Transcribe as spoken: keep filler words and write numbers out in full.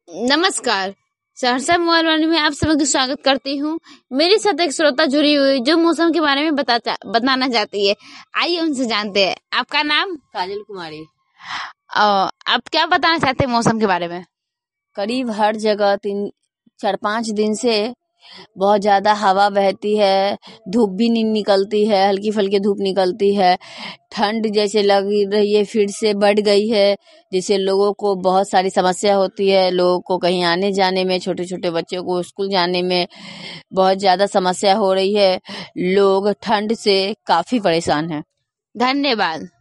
नमस्कार। सहरसा मोबाइल वाणी में आप सभी का स्वागत करती हूँ। मेरे साथ एक श्रोता जुड़ी हुई जो मौसम के बारे में बता बताना चाहती है। आइए उनसे जानते हैं। आपका नाम? काजल कुमारी। अ, आप क्या बताना चाहते हैं मौसम के बारे में? करीब हर जगह तीन चार पाँच दिन से बहुत ज़्यादा हवा बहती है, धूप भी नहीं निकलती है, हल्की फुल्की धूप निकलती है। ठंड जैसे लग रही है फिर से बढ़ गई है, जिससे लोगों को बहुत सारी समस्या होती है। लोगों को कहीं आने जाने में, छोटे छोटे बच्चों को स्कूल जाने में बहुत ज़्यादा समस्या हो रही है। लोग ठंड से काफ़ी परेशान हैं। धन्यवाद।